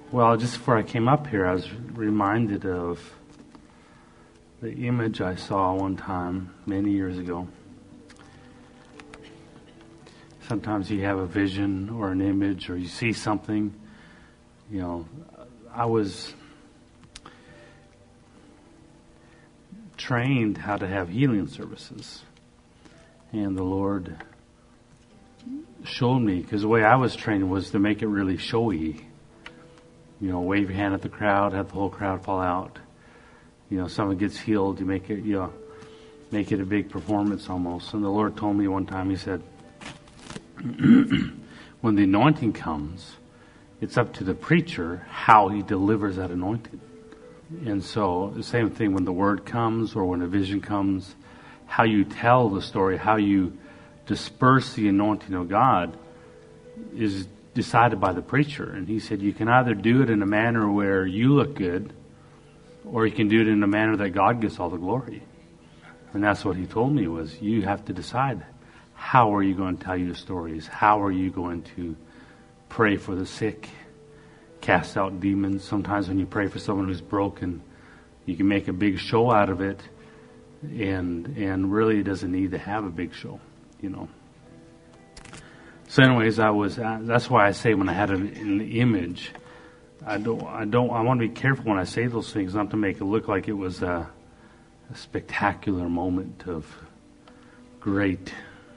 Well, just before I came up here, I was reminded of the image I saw one time many years ago. Sometimes you have a vision or an image or you see something. You know, I was trained how to have healing services. And the Lord showed me, because the way I was trained was to make it really showy. You know, wave your hand at the crowd, have the whole crowd fall out. You know, someone gets healed, you make it, make it a big performance almost. And the Lord told me one time, He said, when the anointing comes, it's up to the preacher how he delivers that anointing. And so, the same thing when the word comes or when a vision comes, how you tell the story, how you disperse the anointing of God is decided by the preacher. And he said you can either do it in a manner where you look good, or you can do it in a manner that God gets all the glory. And that's what he told me, was you have to decide, how are you going to tell your stories? How are you going to pray for the sick, cast out demons? Sometimes when you pray for someone who's broken, you can make a big show out of it, and really it doesn't need to have a big show, you know. So anyways, that's why I say when I had an image, I want to be careful when I say those things, not to make it look like it was a spectacular moment of great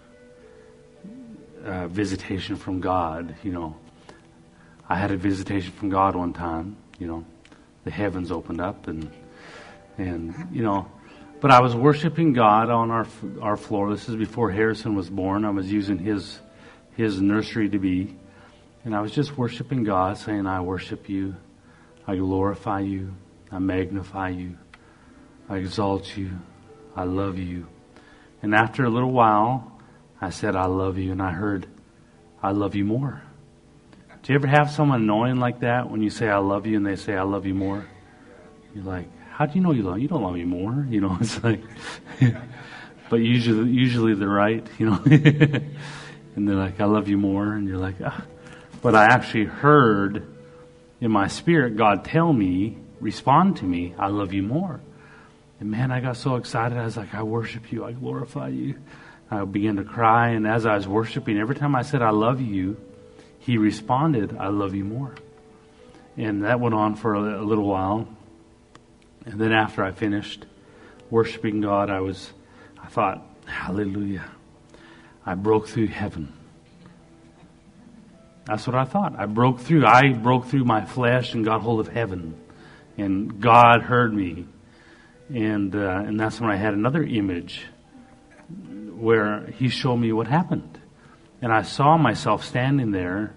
visitation from God, you know. I had a visitation from God one time, you know. The heavens opened up and you know, but I was worshiping God on our floor. This is before Harrison was born. I was using his nursery to be. And I was just worshiping God, saying, I worship you, I glorify you, I magnify you, I exalt you, I love you. And after a little while, I said, I love you, and I heard, I love you more. Do you ever have someone annoying like that when you say, I love you, and they say, I love you more? You're like, how do you know you love me? You don't love me more. You know, it's like, but usually they're right, you know. And they're like, I love you more. And you're like, ah. But I actually heard in my spirit God tell me, respond to me, I love you more. And man, I got so excited. I was like, I worship you. I glorify you. I began to cry. And as I was worshiping, every time I said, I love you, He responded, I love you more. And that went on for a little while. And then after I finished worshiping God, I thought, hallelujah. I broke through heaven. That's what I thought. I broke through my flesh and got hold of heaven. And God heard me. And that's when I had another image where He showed me what happened. And I saw myself standing there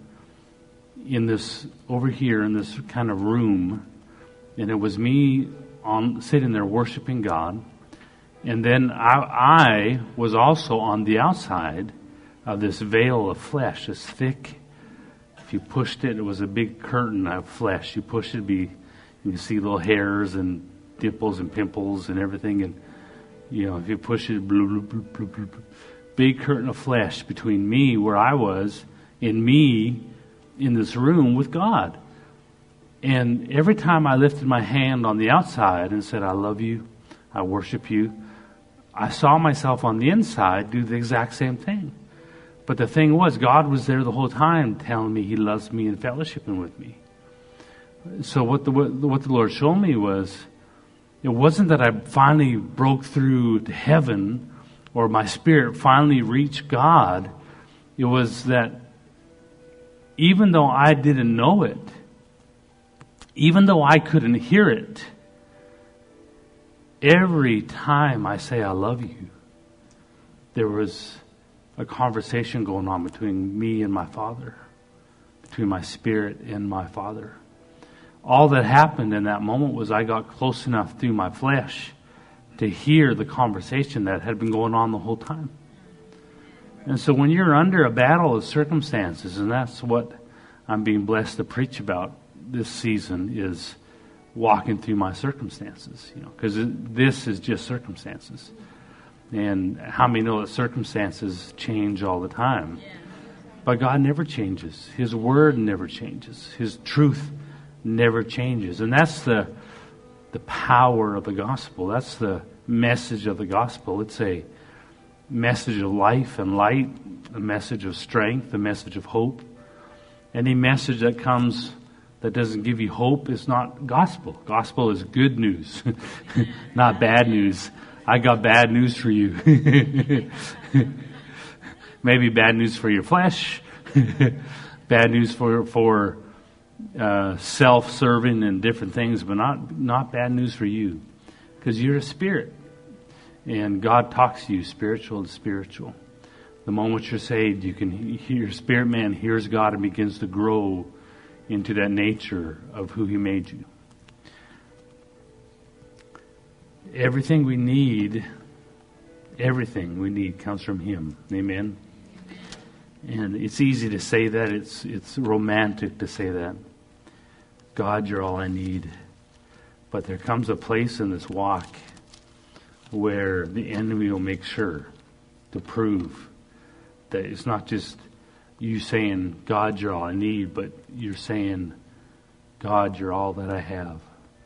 over here in this kind of room. And it was me sitting there worshiping God. And then I was also on the outside of this veil of flesh, this thick. If you pushed it, it was a big curtain of flesh. You pushed it, you can see little hairs and dimples and pimples and everything. And you know, if you push it, big curtain of flesh between me, where I was, and me in this room with God. And every time I lifted my hand on the outside and said, I love you, I worship you, I saw myself on the inside do the exact same thing. But the thing was, God was there the whole time telling me He loves me and fellowshipping with me. So what the Lord showed me was, it wasn't that I finally broke through to heaven or my spirit finally reached God. It was that even though I didn't know it, even though I couldn't hear it, every time I say I love you, there was a conversation going on between me and my Father, between my spirit and my Father. All that happened in that moment was I got close enough through my flesh to hear the conversation that had been going on the whole time. And so when you're under a battle of circumstances, and that's what I'm being blessed to preach about this season, is walking through my circumstances, you know, because this is just circumstances. And how many know that circumstances change all the time? But God never changes. His word never changes. His truth never changes. And that's the power of the gospel. That's the message of the gospel. It's a message of life and light, a message of strength, a message of hope. Any message that comes that doesn't give you hope is not gospel. Gospel is good news, not bad news. I got bad news for you. Maybe bad news for your flesh, bad news for self-serving and different things, but not bad news for you, because you're a spirit, and God talks to you spiritual to spiritual. The moment you're saved, you can hear, your spirit man hears God and begins to grow into that nature of who He made you. Everything we need comes from Him. Amen. And it's easy to say that. It's romantic to say that. God, you're all I need. But there comes a place in this walk where the enemy will make sure to prove that it's not just you saying, God, you're all I need, but you're saying, God, you're all that I have.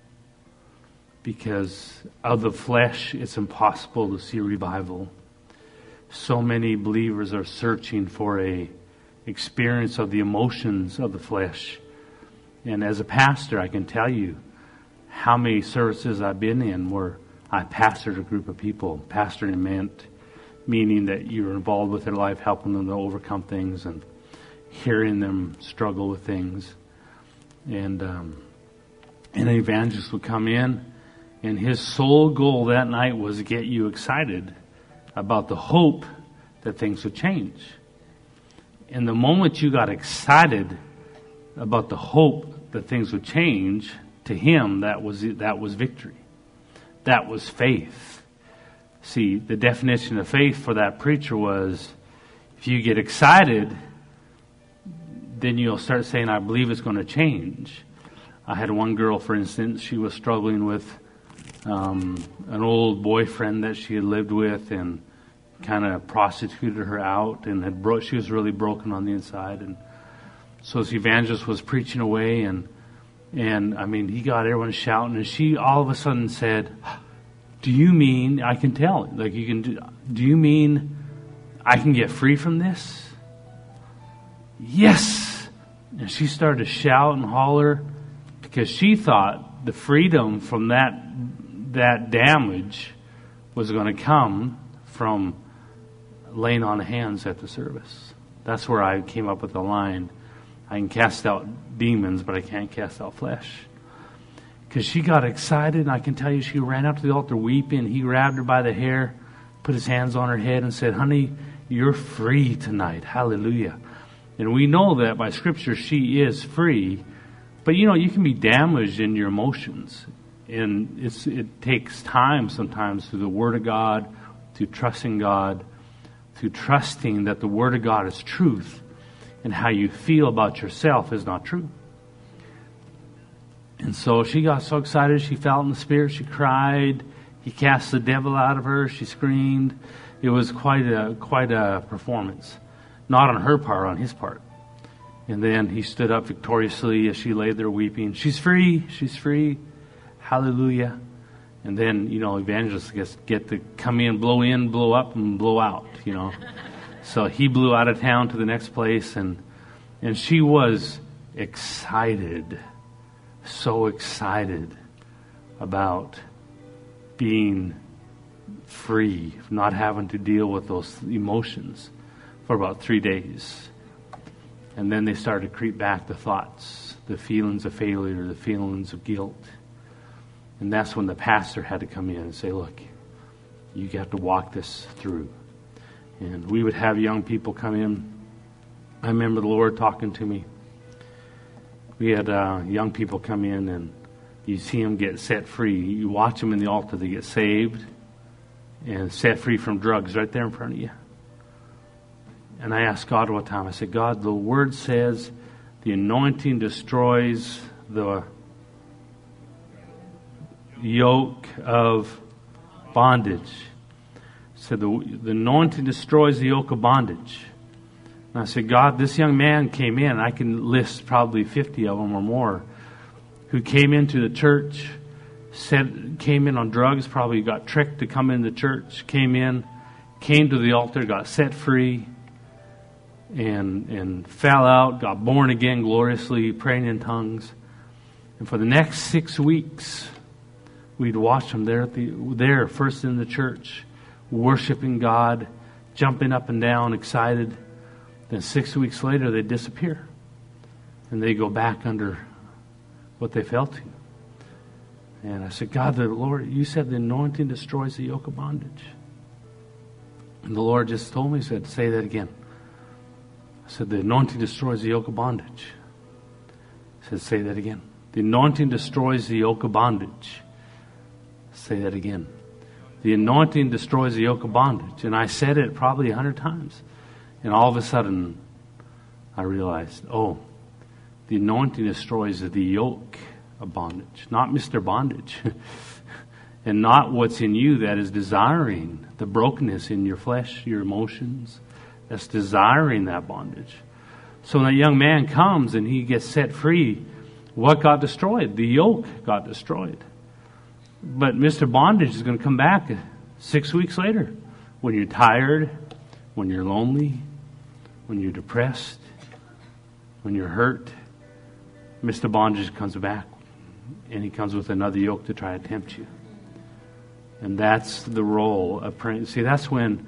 Because of the flesh, it's impossible to see revival. So many believers are searching for a experience of the emotions of the flesh. And as a pastor, I can tell you how many services I've been in where I pastored a group of people. Pastoring meaning that you're involved with their life, helping them to overcome things and hearing them struggle with things. And an evangelist would come in, and his sole goal that night was to get you excited about the hope that things would change. And the moment you got excited about the hope that things would change, to him, that was victory. That was faith. See, the definition of faith for that preacher was, if you get excited, then you'll start saying, I believe it's going to change. I had one girl, for instance, she was struggling with an old boyfriend that she had lived with and kind of prostituted her out, and she was really broken on the inside. And so this evangelist was preaching away, and I mean, he got everyone shouting, and she all of a sudden said, do you mean, I can tell, like you can do you mean I can get free from this? Yes! And she started to shout and holler because she thought the freedom from that damage was going to come from laying on hands at the service. That's where I came up with the line, I can cast out demons, but I can't cast out flesh. Because she got excited, and I can tell you she ran up to the altar weeping. He grabbed her by the hair, put his hands on her head and said, honey, you're free tonight. Hallelujah. And we know that by Scripture she is free. But you can be damaged in your emotions. And it takes time sometimes through the Word of God, through trusting God, through trusting that the Word of God is truth, and how you feel about yourself is not true. And so she got so excited, she felt in the Spirit, she cried, he cast the devil out of her, she screamed. It was quite a performance. Not on her part, on his part. And then he stood up victoriously as she lay there weeping. She's free, hallelujah. And then, evangelists get to come in, blow up, and blow out, So he blew out of town to the next place, and she was excited, so excited about being free, not having to deal with those emotions for about 3 days. And then they started to creep back, the thoughts, the feelings of failure, the feelings of guilt. And that's when the pastor had to come in and say, look, you have to walk this through. And we would have young people come in. I remember the Lord talking to me. We had young people come in, and you see them get set free. You watch them in the altar, they get saved and set free from drugs right there in front of you. And I asked God one time, I said, God, the Word says the anointing destroys the yoke of bondage. So the anointing destroys the yoke of bondage. And I said, God, this young man came in. I can list probably 50 of them or more. who came into the church, came in on drugs, probably got tricked to come in the church, came to the altar, got set free, and fell out, got born again gloriously, praying in tongues. And for the next 6 weeks, we'd watch them there first in the church, worshiping God, jumping up and down, excited. Then 6 weeks later, they disappear. And they go back under what they fell to. And I said, God, the Lord, you said the anointing destroys the yoke of bondage. And the Lord just told me, he said, say that again. I said, the anointing destroys the yoke of bondage. He said, say that again. The anointing destroys the yoke of bondage. Say that again. The anointing destroys the yoke of bondage. And I said it probably 100 times. And all of a sudden, I realized, the anointing destroys the yoke of bondage, not Mr. Bondage. And not what's in you that is desiring the brokenness in your flesh, your emotions, that's desiring that bondage. So when that young man comes and he gets set free, what got destroyed? The yoke got destroyed. But Mr. Bondage is going to come back 6 weeks later when you're tired, when you're lonely, when you're depressed, when you're hurt. Mr. Bondage comes back and he comes with another yoke to try to tempt you. And that's the role of praying. See, that's when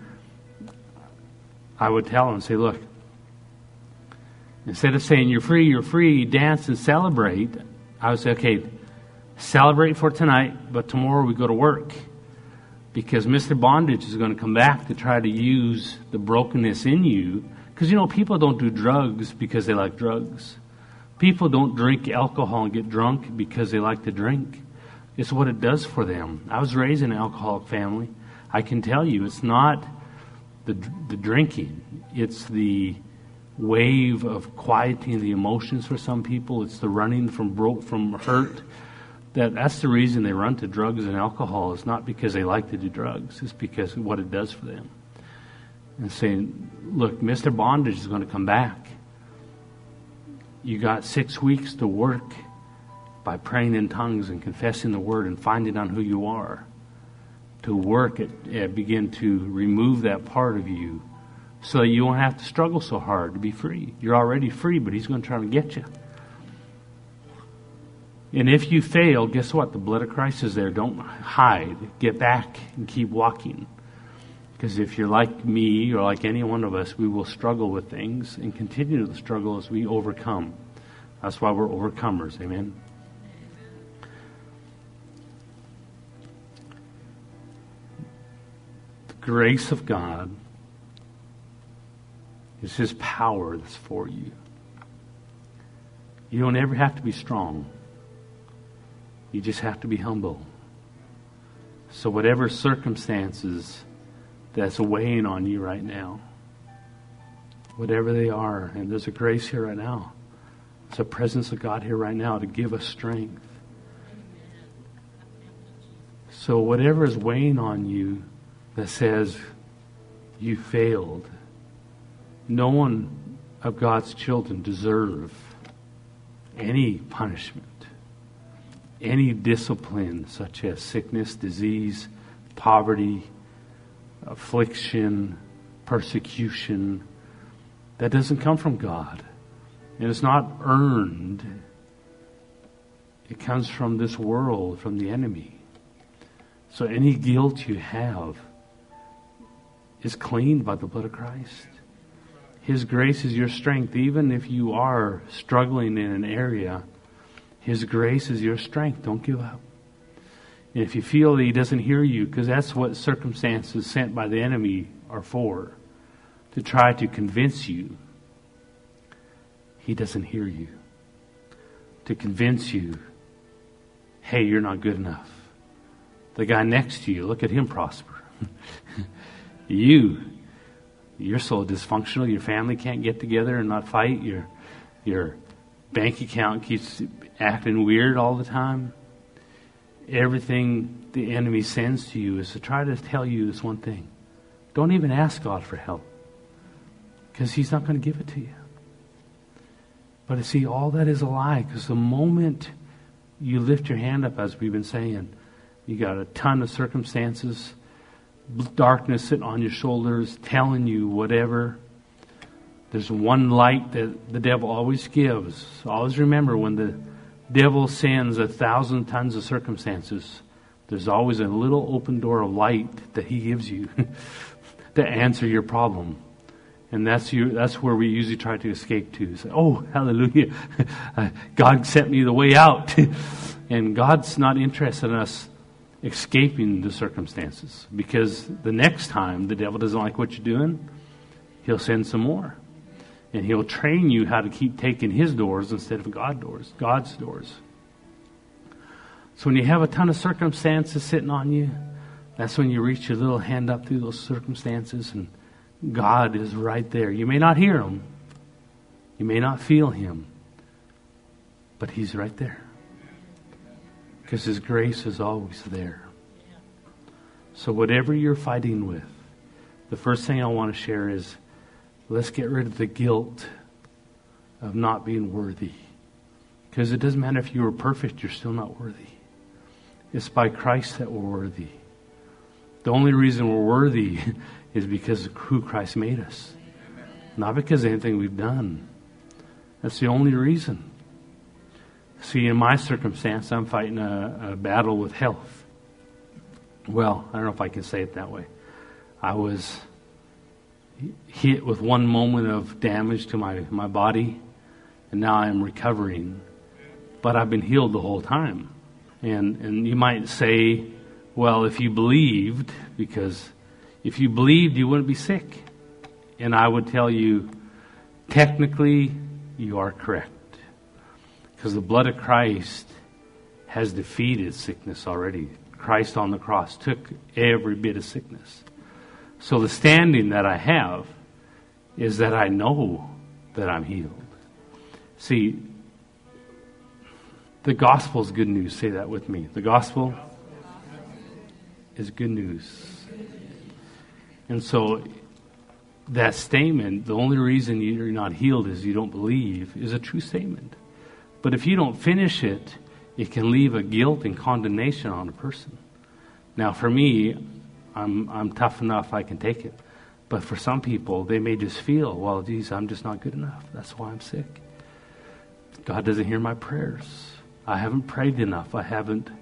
I would tell him, say, look, instead of saying you're free, dance and celebrate, I would say, okay, celebrate for tonight, but tomorrow we go to work. Because Mr. Bondage is going to come back to try to use the brokenness in you. Because, people don't do drugs because they like drugs. People don't drink alcohol and get drunk because they like to drink. It's what it does for them. I was raised in an alcoholic family. I can tell you, it's not the drinking. It's the wave of quieting the emotions for some people. It's the running from hurt. That's the reason they run to drugs and alcohol. It's not because they like to do drugs. It's because of what it does for them. And saying, look, Mr. Bondage is going to come back. You got 6 weeks to work by praying in tongues and confessing the word and finding out who you are. To work at begin to remove that part of you so that you won't have to struggle so hard to be free. You're already free, but he's going to try to get you. And if you fail, guess what? The blood of Christ is there. Don't hide. Get back and keep walking. Because if you're like me or like any one of us, we will struggle with things and continue to struggle as we overcome. That's why we're overcomers. Amen. The grace of God is His power that's for you. You don't ever have to be strong. You just have to be humble. So whatever circumstances that's weighing on you right now, whatever they are, and there's a grace here right now. There's a presence of God here right now to give us strength. So whatever is weighing on you that says you failed, no one of God's children deserve any punishment, any discipline such as sickness, disease, poverty, affliction, persecution. That doesn't come from God. And it's not earned. It comes from this world, from the enemy. So any guilt you have is cleaned by the blood of Christ. His grace is your strength. Even if you are struggling in an area, His grace is your strength. Don't give up. And if you feel that He doesn't hear you, because that's what circumstances sent by the enemy are for, to try to convince you He doesn't hear you, to convince you, hey, you're not good enough. The guy next to you, look at him prosper. You're so dysfunctional, your family can't get together and not fight, your bank account keeps acting weird all the time. Everything the enemy sends to you is to try to tell you this one thing. Don't even ask God for help, because He's not going to give it to you. But see, all that is a lie, because the moment you lift your hand up, as we've been saying. You got a ton of circumstances, darkness sitting on your shoulders, telling you whatever. There's one light that the devil always gives. Always remember, when the devil sends 1,000 tons of circumstances, there's always a little open door of light that he gives you to answer your problem. And that's where we usually try to escape to. Say, oh, hallelujah. God sent me the way out. And God's not interested in us escaping the circumstances, because the next time the devil doesn't like what you're doing, he'll send some more. And he'll train you how to keep taking his doors instead of God's doors. So when you have a ton of circumstances sitting on you, that's when you reach your little hand up through those circumstances, and God is right there. You may not hear him. You may not feel him. But he's right there. Because his grace is always there. So whatever you're fighting with, the first thing I want to share is, let's get rid of the guilt of not being worthy. Because it doesn't matter if you were perfect, you're still not worthy. It's by Christ that we're worthy. The only reason we're worthy is because of who Christ made us. Not because of anything we've done. That's the only reason. See, in my circumstance, I'm fighting a battle with health. Well, I don't know if I can say it that way. I was hit with one moment of damage to my body, and now I'm recovering. But I've been healed the whole time. And you might say, well, if you believed, because if you believed, you wouldn't be sick. And I would tell you, technically, you are correct. Because the blood of Christ has defeated sickness already. Christ on the cross took every bit of sickness. So the standing that I have is that I know that I'm healed. See, the gospel is good news. Say that with me. The gospel is good news. And so that statement, the only reason you're not healed is you don't believe, is a true statement. But if you don't finish it, it can leave a guilt and condemnation on a person. Now for me, I'm tough enough, I can take it. But for some people, they may just feel, well, geez, I'm just not good enough. That's why I'm sick. God doesn't hear my prayers. I haven't prayed enough. I haven't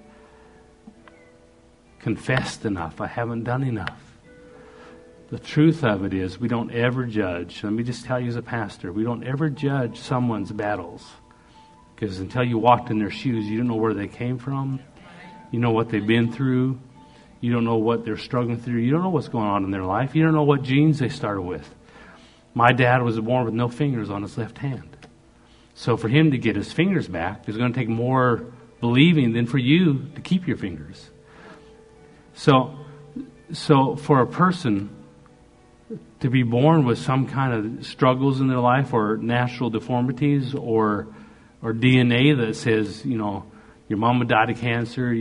confessed enough. I haven't done enough. The truth of it is, we don't ever judge. Let me just tell you as a pastor, we don't ever judge someone's battles. Because until you walked in their shoes, you don't know where they came from. You know what they've been through. You don't know what they're struggling through. You don't know what's going on in their life. You don't know what genes they started with. My dad was born with no fingers on his left hand. So for him to get his fingers back, it's going to take more believing than for you to keep your fingers. So for a person to be born with some kind of struggles in their life, or natural deformities, or DNA that says, your mama died of cancer,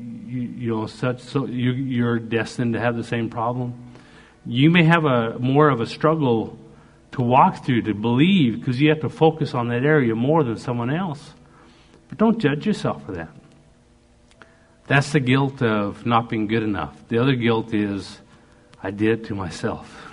you're destined to have the same problem. You may have more of a struggle to walk through, to believe, because you have to focus on that area more than someone else. But don't judge yourself for that. That's the guilt of not being good enough. The other guilt is, I did it to myself.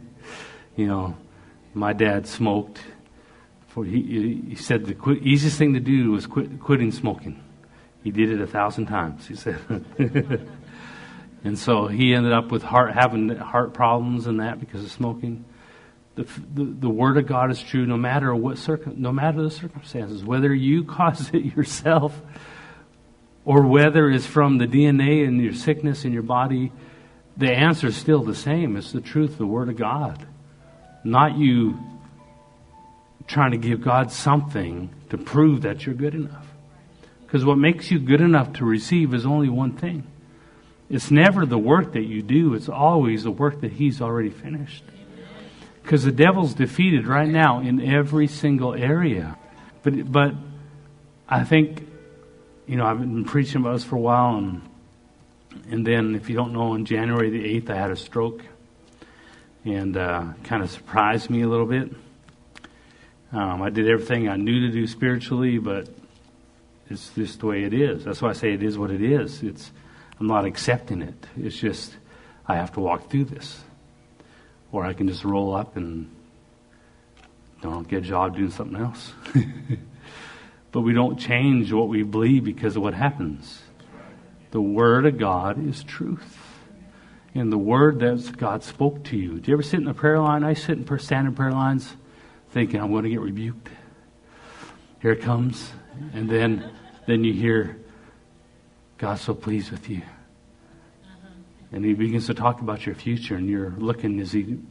My dad smoked. He said the easiest thing to do was quitting smoking. He did it 1,000 times, he said. And so he ended up with having heart problems and that because of smoking. The Word of God is true no matter the circumstances. Whether you caused it yourself, or whether it's from the DNA and your sickness in your body, the answer is still the same. It's the truth, the Word of God. Not you trying to give God something to prove that you're good enough. Because what makes you good enough to receive is only one thing. It's never the work that you do. It's always the work that He's already finished. Because the devil's defeated right now in every single area. But I think, I've been preaching about this for a while. And then, if you don't know, on January the 8th, I had a stroke. And kind of surprised me a little bit. I did everything I knew to do spiritually, but It's just the way it is. That's why I say it is what it is. I'm not accepting it. It's just I have to walk through this. Or I can just roll up and get a job doing something else. But we don't change what we believe because of what happens. The Word of God is truth. And the Word that God spoke to you. Do you ever sit in a prayer line? I stand in prayer lines thinking I'm going to get rebuked. Here it comes. And then you hear, God's so pleased with you. And He begins to talk about your future, and you're looking,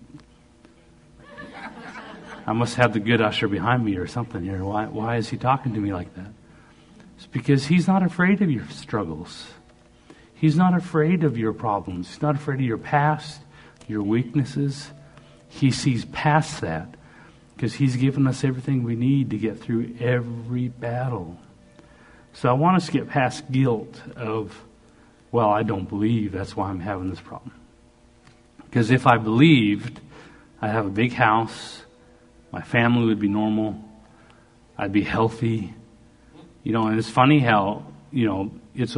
I must have the good usher behind me or something here. Why is He talking to me like that? It's because He's not afraid of your struggles. He's not afraid of your problems. He's not afraid of your past, your weaknesses. He sees past that because He's given us everything we need to get through every battle. So I want us to get past guilt of, well, I don't believe, that's why I'm having this problem. Because if I believed, I'd have a big house, my family would be normal, I'd be healthy. And it's funny how, it's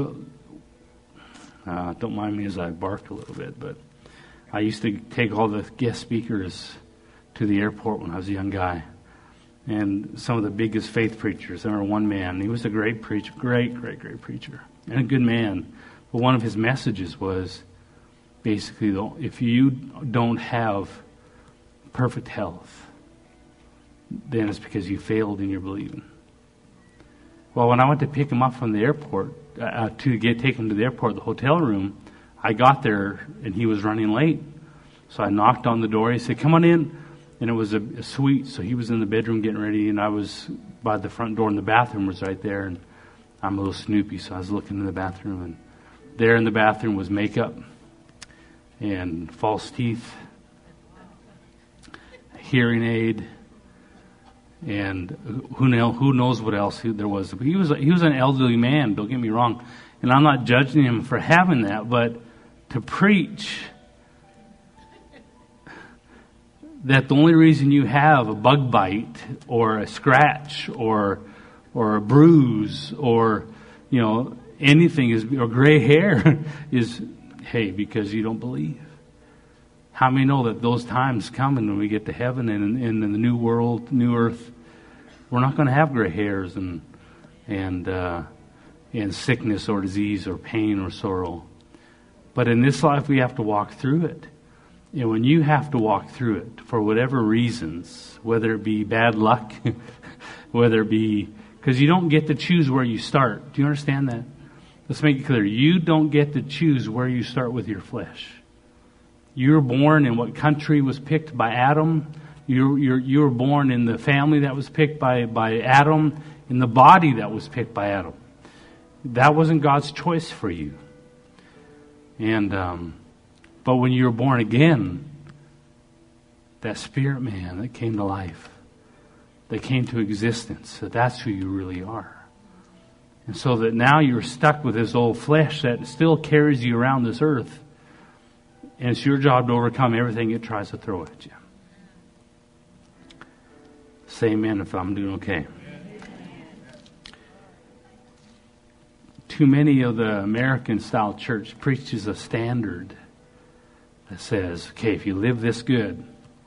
don't mind me as I bark a little bit, but I used to take all the guest speakers to the airport when I was a young guy. And some of the biggest faith preachers. I remember one man, he was a great preacher, great preacher, and a good man. But one of his messages was basically, if you don't have perfect health, then it's because you failed in your believing. Well, when I went to pick him up from the airport, take him to the airport, the hotel room, I got there and he was running late. So I knocked on the door. He said, "Come on in." And it was a suite, so he was in the bedroom getting ready, and I was by the front door, and the bathroom was right there. And I'm a little snoopy, so I was looking in the bathroom, and there in the bathroom was makeup and false teeth, hearing aid, and who knows what else there was. But he was an elderly man, don't get me wrong, and I'm not judging him for having that, but to preach that the only reason you have a bug bite or a scratch or a bruise or anything or gray hair is because you don't believe. How many know that those times coming when we get to heaven and in the new world, new earth, we're not going to have gray hairs and sickness or disease or pain or sorrow. But in this life we have to walk through it. When you have to walk through it for whatever reasons, whether it be bad luck, whether it be, because you don't get to choose where you start. Do you understand that? Let's make it clear. You don't get to choose where you start with your flesh. You were born in what country was picked by Adam. You were born in the family that was picked by Adam, in the body that was picked by Adam. That wasn't God's choice for you. But when you were born again, that spirit man that came to life, that came to existence, that's who you really are. And so that now you're stuck with this old flesh that still carries you around this earth. And it's your job to overcome everything it tries to throw at you. Say amen if I'm doing okay. Too many of the American-style church preaches a standard that says, okay, if you live this good,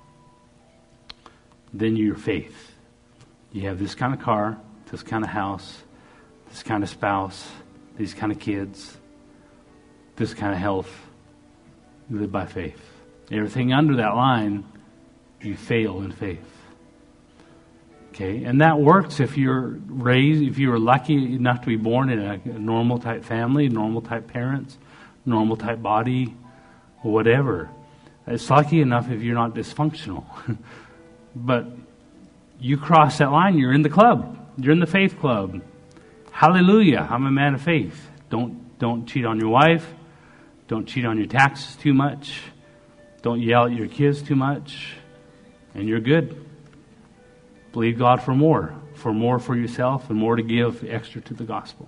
then you're faith. You have this kind of car, this kind of house, this kind of spouse, these kind of kids, this kind of health. You live by faith. Everything under that line, you fail in faith. Okay, and that works if you were lucky enough to be born in a normal type family, normal type parents, normal type body, or whatever. It's lucky enough if you're not dysfunctional. But you cross that line, you're in the club. You're in the faith club. Hallelujah, I'm a man of faith. Don't cheat on your wife. Don't cheat on your taxes too much. Don't yell at your kids too much. And you're good. Believe God for more for yourself and more to give extra to the gospel.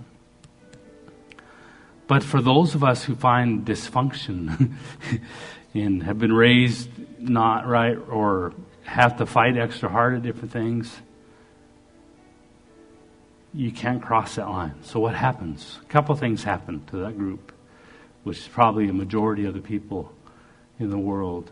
But for those of us who find dysfunction and have been raised not right or have to fight extra hard at different things, you can't cross that line. So what happens? A couple of things happen to that group, which is probably a majority of the people in the world.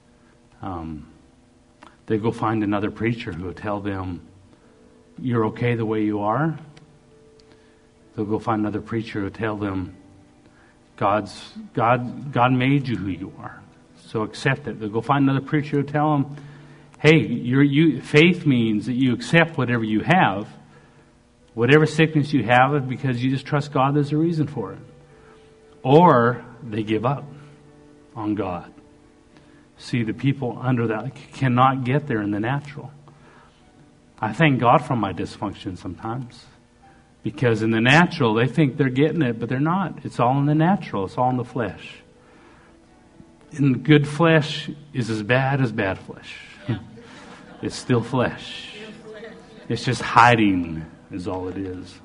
They go find another preacher who will tell them, you're okay the way you are. They'll go find another preacher who will tell them, God made you who you are. So accept it. They'll go find another preacher who will tell them, hey, faith means that you accept whatever you have. Whatever sickness you have is because you just trust God, there's a reason for it. Or they give up on God. See, the people under that cannot get there in the natural. I thank God for my dysfunction sometimes. Because in the natural, they think they're getting it, but they're not. It's all in the natural. It's all in the flesh. And good flesh is as bad flesh. Yeah. It's still flesh. It's just hiding is all it is.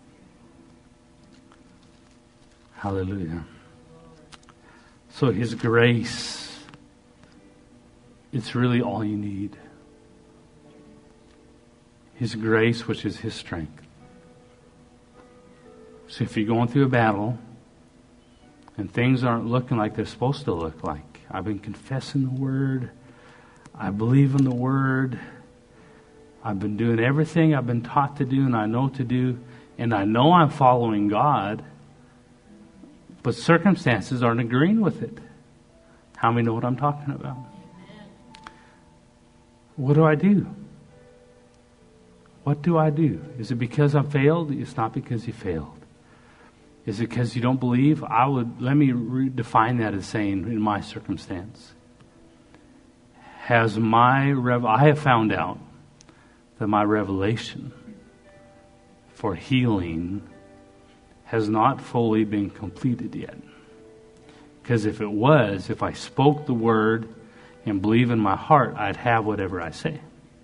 Hallelujah. So His grace, it's really all you need. His grace, which is His strength. So if you're going through a battle and things aren't looking like they're supposed to look like, I've been confessing the Word, I believe in the Word, I've been doing everything I've been taught to do and I know to do, and I know I'm following God, but circumstances aren't agreeing with it. How many know what I'm talking about? What do I do? What do I do? Is it because I failed? It's not because you failed. Is it because you don't believe? Let me redefine that as saying, in my circumstance, I have found out that my revelation for healing has not fully been completed yet. Because if it was, if I spoke the word and believe in my heart, I'd have whatever I say.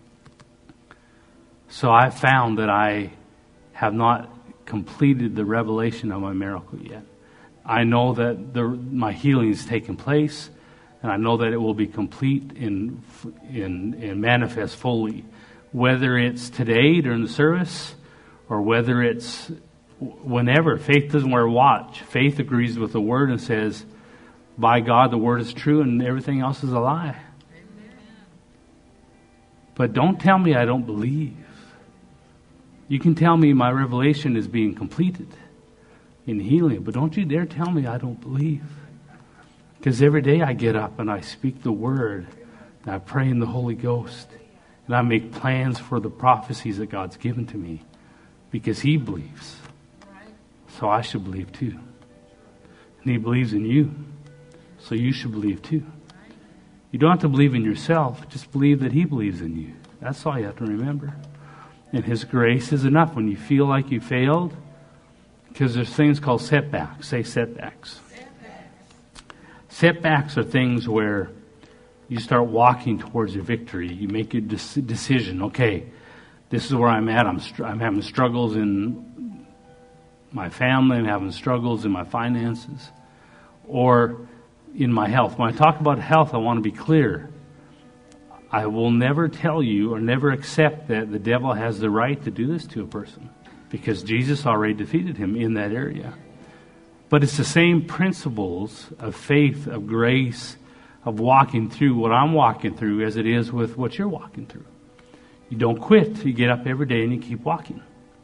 So I found that I have not completed the revelation of my miracle yet. I know that my healing has taken place, and I know that it will be complete and manifest fully. Whether it's today during the service, or whether it's whenever. Faith doesn't wear a watch. Faith agrees with the Word and says, by God, the Word is true and everything else is a lie. Amen. But don't tell me I don't believe. You can tell me my revelation is being completed in healing, but don't you dare tell me I don't believe. Because every day I get up and I speak the Word, and I pray in the Holy Ghost, and I make plans for the prophecies that God's given to me, because He believes. So I should believe too. And He believes in you, so you should believe too. You don't have to believe in yourself, just believe that He believes in you. That's all you have to remember. And His grace is enough when you feel like you failed, because there's things called setbacks. Say setbacks. Setbacks are things where you start walking towards your victory. You make a decision. Okay, this is where I'm at. I'm having struggles in my family. I'm having struggles in my finances, or in my health. When I talk about health, I want to be clear. I will never tell you or never accept that the devil has the right to do this to a person, because Jesus already defeated him in that area. But it's the same principles of faith, of grace, of walking through what I'm walking through as it is with what you're walking through. You don't quit. You get up every day and you keep walking.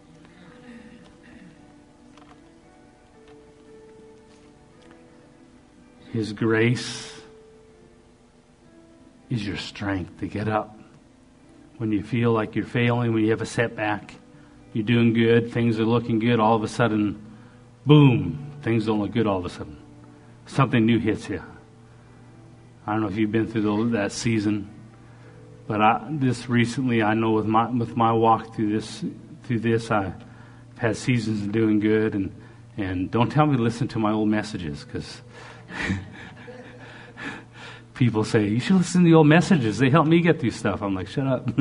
His grace is your strength to get up. When you feel like you're failing, when you have a setback, you're doing good, things are looking good, all of a sudden, boom, things don't look good all of a sudden. Something new hits you. I don't know if you've been through that season, but this recently, I know with my walk through this, I've had seasons of doing good, and don't tell me to listen to my old messages, because people say, you should listen to the old messages. They help me get through stuff. I'm like, shut up.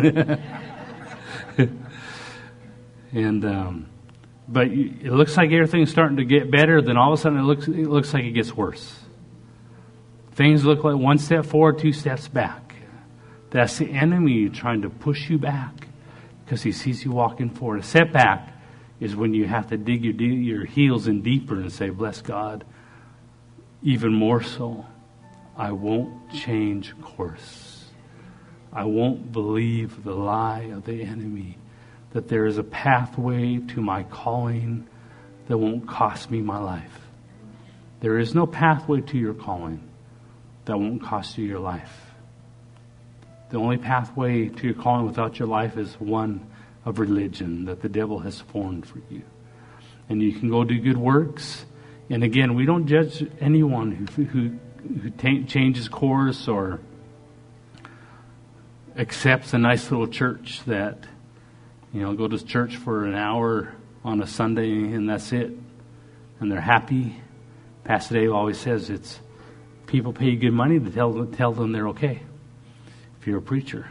But it looks like everything's starting to get better. Then all of a sudden it looks like it gets worse. Things look like one step forward, two steps back. That's the enemy trying to push you back because he sees you walking forward. A setback is when you have to dig your heels in deeper and say, bless God, even more so, I won't change course. I won't believe the lie of the enemy that there is a pathway to my calling that won't cost me my life. There is no pathway to your calling that won't cost you your life. The only pathway to your calling without your life is one of religion that the devil has formed for you. And you can go do good works. And again, we don't judge anyone who changes course or accepts a nice little church that, go to church for an hour on a Sunday and that's it. And they're happy. Pastor Dave always says it's people pay you good money to tell them they're okay. If you're a preacher,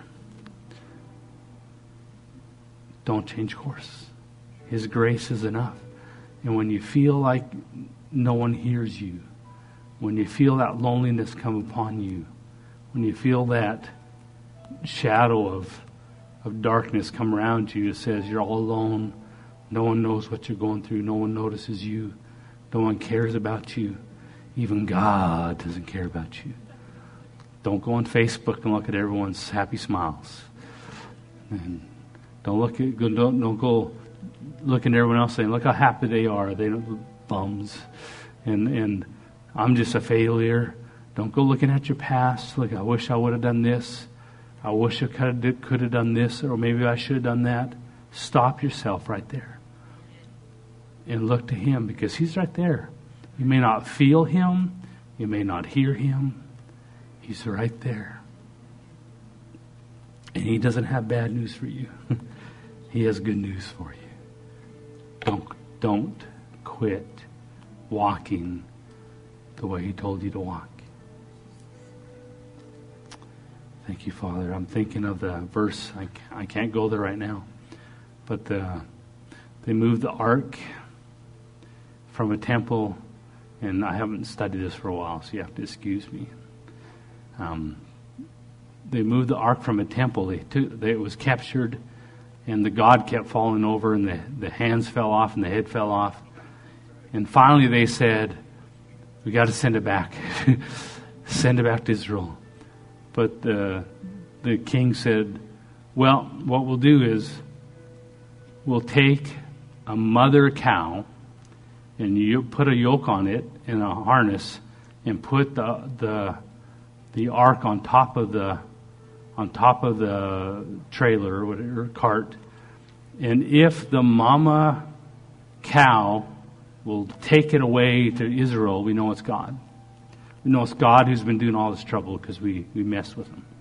don't change course. His grace is enough. And when you feel like no one hears you, when you feel that loneliness come upon you, when you feel that shadow of darkness come around you, it says you're all alone, no one knows what you're going through, no one notices you, no one cares about you, even God doesn't care about you. Don't go on Facebook and look at everyone's happy smiles. And don't go looking at everyone else saying, look how happy they are. They don't bums. And I'm just a failure. Don't go looking at your past. Look, I wish I would have done this. I wish I could have done this, or maybe I should have done that. Stop yourself right there. And look to Him, because He's right there. You may not feel Him. You may not hear Him. He's right there. And He doesn't have bad news for you. He has good news for you. Don't quit walking the way He told you to walk. Thank you, Father. I'm thinking of the verse. I can't go there right now. But they moved the ark from a temple, and I haven't studied this for a while, so you have to excuse me. They moved the ark from a temple. It was captured, and the god kept falling over, and the hands fell off, and the head fell off. And finally they said, we got to send it back. Send it back to Israel. But the king said, well, what we'll do is we'll take a mother cow, and you put a yoke on it and a harness, and put the ark on top of the trailer or whatever, cart. And if the mama cow will take it away to Israel, we know it's God. We know it's God who's been doing all this trouble because we messed with Him.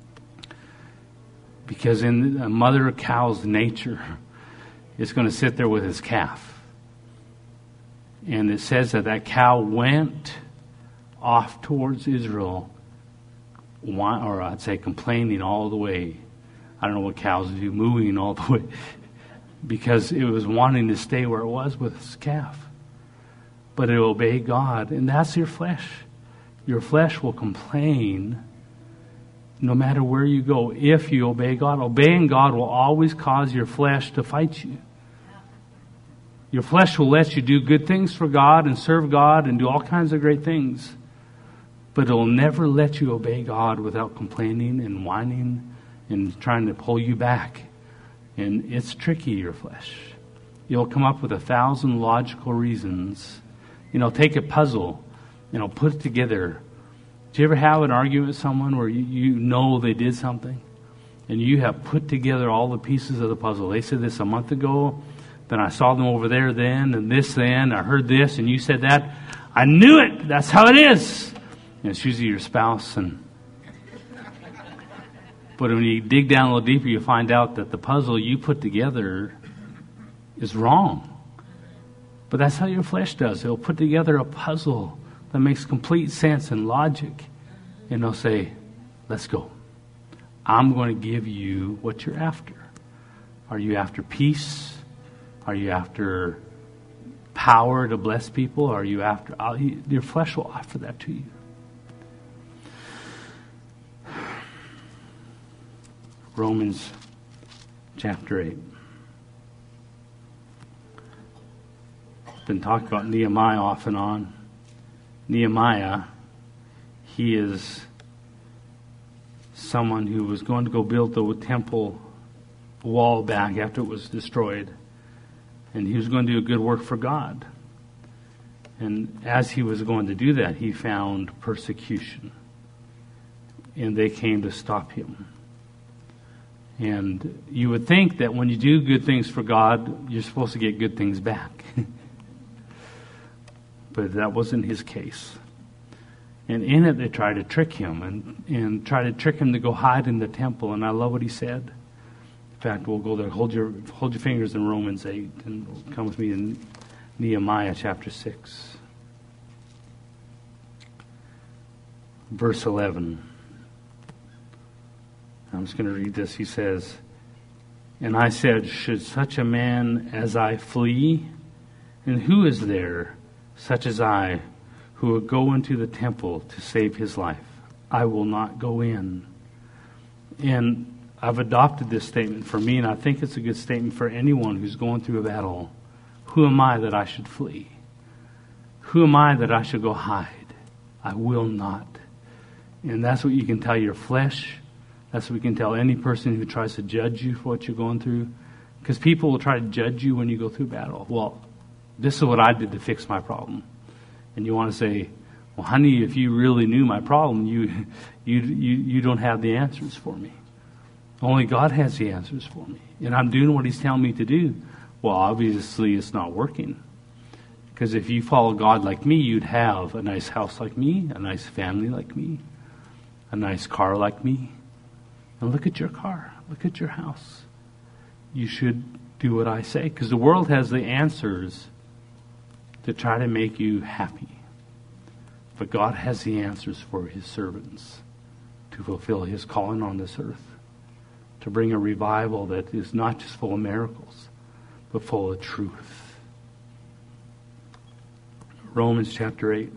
Because in a mother cow's nature, it's going to sit there with his calf. And it says that cow went off towards Israel, or I'd say complaining all the way. I don't know what cows do, mooing all the way. Because it was wanting to stay where it was with its calf. But it obeyed God. And that's your flesh. Your flesh will complain no matter where you go. If you obey God, obeying God will always cause your flesh to fight you. Your flesh will let you do good things for God and serve God and do all kinds of great things. But it will never let you obey God without complaining and whining and trying to pull you back. And it's tricky, your flesh. You'll come up with 1,000 logical reasons. Take a puzzle, put it together. Do you ever have an argument with someone where you know they did something? And you have put together all the pieces of the puzzle. They said this a month ago. Then I saw them over there then, and this then. I heard this, and you said that. I knew it. That's how it is. And it's usually your spouse. But when you dig down a little deeper, you find out that the puzzle you put together is wrong. But that's how your flesh does. It'll put together a puzzle that makes complete sense and logic. And they'll say, let's go. I'm going to give you what you're after. Are you after peace? Are you after power to bless people? Are you after... your flesh will offer that to you. Romans chapter 8. been talking about Nehemiah off and on. Nehemiah, he is someone who was going to go build the temple wall back after it was destroyed. And he was going to do a good work for God. And as he was going to do that, he found persecution. And they came to stop him. And you would think that when you do good things for God, you're supposed to get good things back. But that wasn't his case. And in it, they tried to trick him and try to trick him to go hide in the temple. And I love what he said. In fact, we'll go there. Hold your fingers in Romans 8 and come with me in Nehemiah chapter 6. Verse 11. I'm just going to read this. He says, "And I said, should such a man as I flee? And who is there, such as I, who would go into the temple to save his life? I will not go in." And I've adopted this statement for me, and I think it's a good statement for anyone who's going through a battle. Who am I that I should flee? Who am I that I should go hide? I will not. And that's what you can tell your flesh. That's what we can tell any person who tries to judge you for what you're going through. Because people will try to judge you when you go through battle. Well, this is what I did to fix my problem. And you want to say, well, honey, if you really knew my problem, you don't have the answers for me. Only God has the answers for me. And I'm doing what he's telling me to do. Well, obviously it's not working. Because if you follow God like me, you'd have a nice house like me, a nice family like me, a nice car like me. And look at your car. Look at your house. You should do what I say. Because the world has the answers to try to make you happy. But God has the answers for his servants to fulfill his calling on this earth. To bring a revival that is not just full of miracles, but full of truth. Romans chapter 8.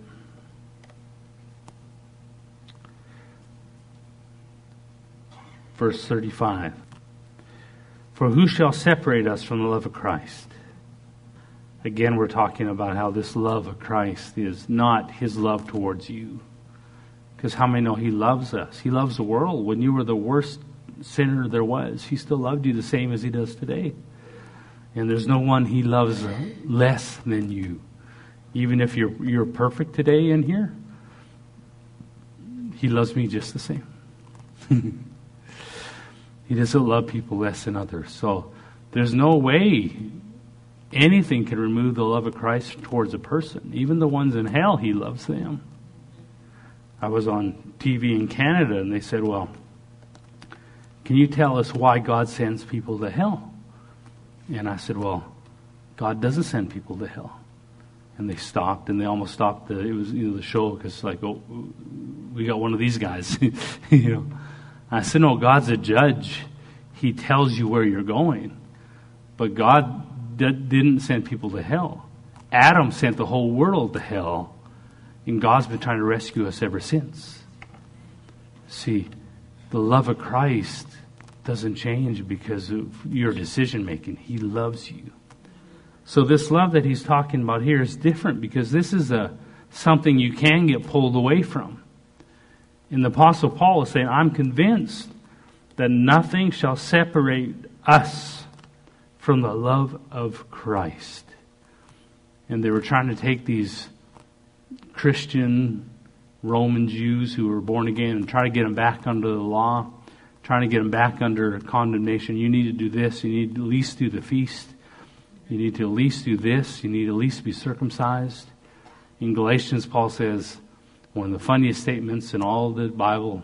Verse 35. For who shall separate us from the love of Christ? Again, we're talking about how this love of Christ is not his love towards you. Because how many know he loves us? He loves the world. When you were the worst sinner there was, he still loved you the same as he does today. And there's no one he loves less than you. Even if you're perfect today in here, he loves me just the same. He doesn't love people less than others. So there's no way anything can remove the love of Christ towards a person. Even the ones in hell, he loves them. I was on TV in Canada and they said, well, can you tell us why God sends people to hell? And I said, well, God doesn't send people to hell. And they stopped, and they almost stopped the show because like, oh, we got one of these guys, you know. I said, no, God's a judge. He tells you where you're going. But God didn't send people to hell. Adam sent the whole world to hell. And God's been trying to rescue us ever since. See, the love of Christ doesn't change because of your decision making. He loves you. So this love that he's talking about here is different because this is something you can get pulled away from. And the Apostle Paul is saying, I'm convinced that nothing shall separate us from the love of Christ. And they were trying to take these Christian Roman Jews who were born again and try to get them back under the law, trying to get them back under condemnation. You need to do this. You need to at least do the feast. You need to at least do this. You need to at least be circumcised. In Galatians, Paul says, one of the funniest statements in all the Bible.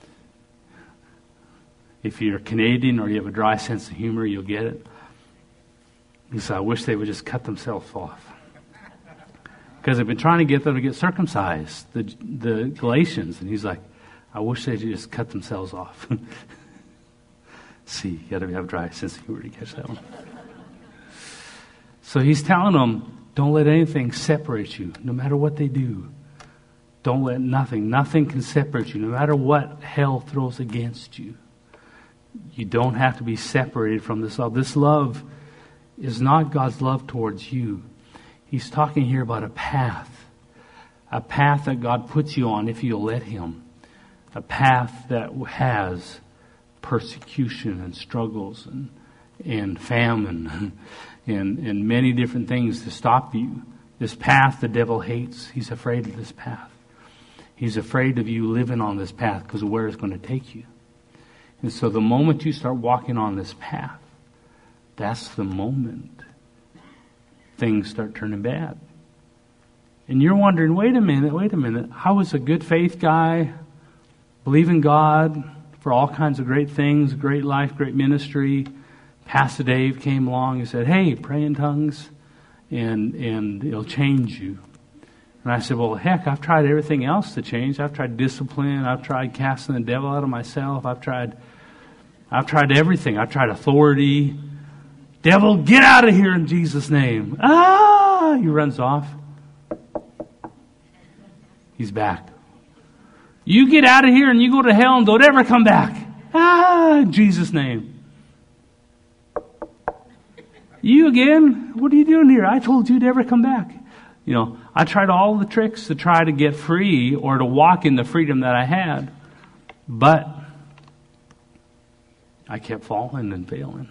If you're Canadian or you have a dry sense of humor, you'll get it. He said, I wish they would just cut themselves off. Because they've been trying to get them to get circumcised, the Galatians. And he's like, I wish they'd just cut themselves off. See, you got to have a dry sense of humor to catch that one. So he's telling them, don't let anything separate you, no matter what they do. Don't let nothing can separate you, no matter what hell throws against you. You don't have to be separated from this love. This love is not God's love towards you. He's talking here about a path that God puts you on if you'll let Him. A path that has persecution and struggles and famine and many different things to stop you. This path the devil hates. He's afraid of this path. He's afraid of you living on this path because of where it's going to take you. And so the moment you start walking on this path, that's the moment things start turning bad. And you're wondering, wait a minute, I was a good faith guy, believing God for all kinds of great things, great life, great ministry. Pastor Dave came along and said, hey, pray in tongues and it'll change you. And I said, well, heck, I've tried everything else to change. I've tried discipline. I've tried casting the devil out of myself. I've tried everything. I've tried authority. Devil, get out of here in Jesus' name. He runs off. He's back. You get out of here and you go to hell and don't ever come back. In Jesus' name. You again? What are you doing here? I told you to never come back. I tried all the tricks to try to get free or to walk in the freedom that I had. But I kept falling and failing.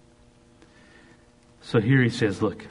So here he says, look.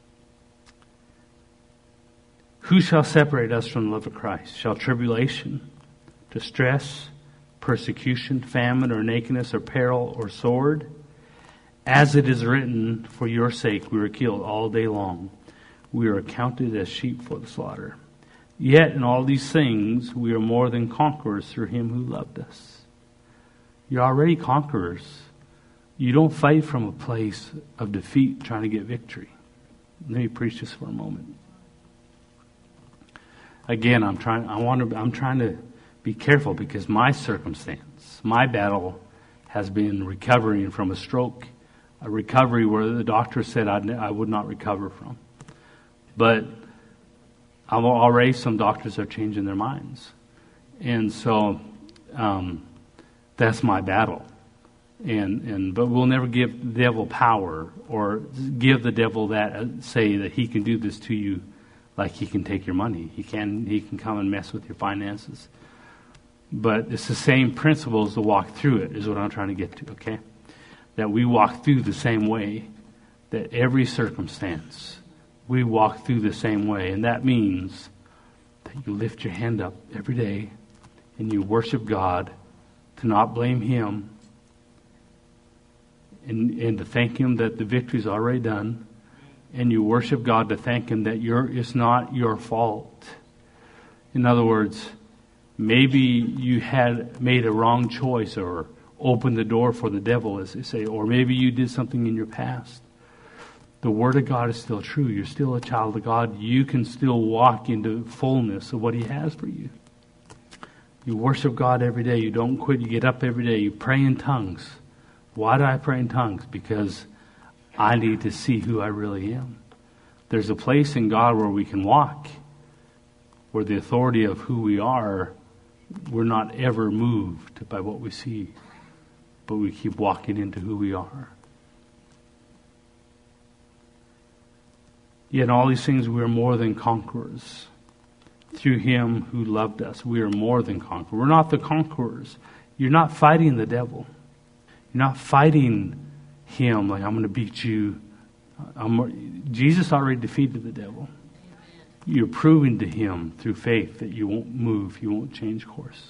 Who shall separate us from the love of Christ? Shall tribulation, distress, persecution, famine, or nakedness, or peril, or sword? As it is written, for your sake we were killed all day long. We are accounted as sheep for the slaughter. Yet in all these things we are more than conquerors through Him who loved us. You're already conquerors. You don't fight from a place of defeat trying to get victory. Let me preach this for a moment. Again, I'm trying to be careful because my circumstance, my battle has been recovering from a stroke, a recovery where the doctor said I would not recover from. But already some doctors are changing their minds. And so that's my battle. But we'll never give the devil power or give the devil that, say that he can do this to you like he can take your money. He can come and mess with your finances. But it's the same principles to walk through it is what I'm trying to get to, okay? That we walk through the same way, that every circumstance, we walk through the same way. And that means that you lift your hand up every day and you worship God, to not blame Him, and to thank Him that the victory's already done. And you worship God to thank Him that it's not your fault. In other words, maybe you had made a wrong choice or opened the door for the devil, as they say, or maybe you did something in your past. The Word of God is still true. You're still a child of God. You can still walk into fullness of what He has for you. You worship God every day. You don't quit. You get up every day. You pray in tongues. Why do I pray in tongues? Because I need to see who I really am. There's a place in God where we can walk, where the authority of who we are, we're not ever moved by what we see, but we keep walking into who we are. Yet in all these things we are more than conquerors. Through Him who loved us, we are more than conquerors. We're not the conquerors. You're not fighting the devil. You're not fighting him like, I'm going to beat you. Jesus already defeated the devil. You're proving to him through faith that you won't move, you won't change course.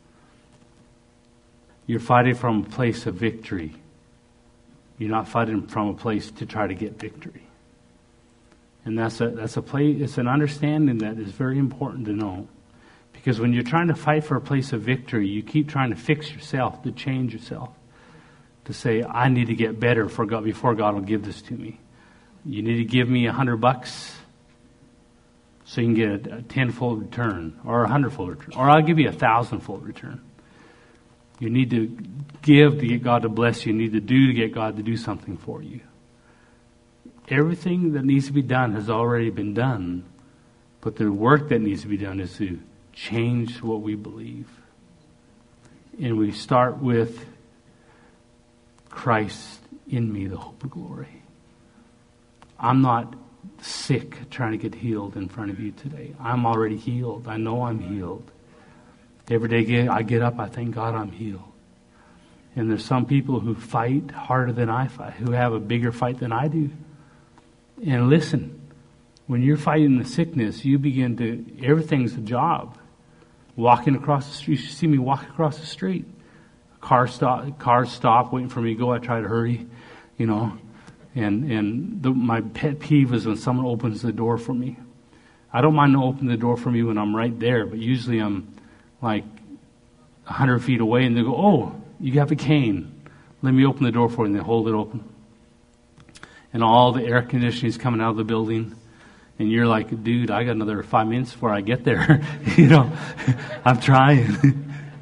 You're fighting from a place of victory. You're not fighting from a place to try to get victory. And that's a place, it's an understanding that is very important to know. Because when you're trying to fight for a place of victory, you keep trying to fix yourself, to change yourself. To say, I need to get better before God will give this to me. You need to give me $100 so you can get a 10-fold return or a 100-fold return. Or I'll give you a 1,000-fold return. You need to give to get God to bless you. You need to do to get God to do something for you. Everything that needs to be done has already been done. But the work that needs to be done is to change what we believe. And we start with Christ in me, the hope of glory. I'm not sick trying to get healed in front of you today. I'm already healed. I know I'm healed. Every day I get up, I thank God I'm healed. And there's some people who fight harder than I fight, who have a bigger fight than I do. And listen, when you're fighting the sickness, you begin to, everything's a job. Walking across the street, you see me walk across the street. Cars stop, waiting for me to go. I try to hurry, my pet peeve is when someone opens the door for me. I don't mind them opening the door for me when I'm right there, but usually I'm like 100 feet away and they go, "Oh, you have a cane. Let me open the door for you," and they hold it open. And all the air conditioning is coming out of the building. And you're like, "Dude, I got another 5 minutes before I get there." I'm trying.